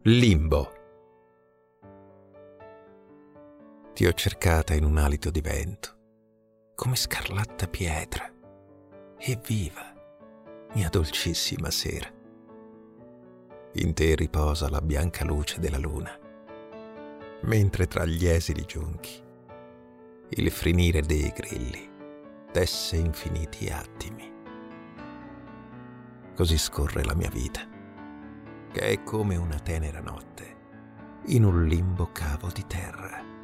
Limbo. Ti ho cercata in un alito di vento, come scarlatta pietra, e viva, mia dolcissima sera. In te riposa la bianca luce della luna, mentre tra gli esili giunchi il frinire dei grilli tesse infiniti attimi. Così scorre la mia vita, che è come una tenera notte in un limbo cavo di terra.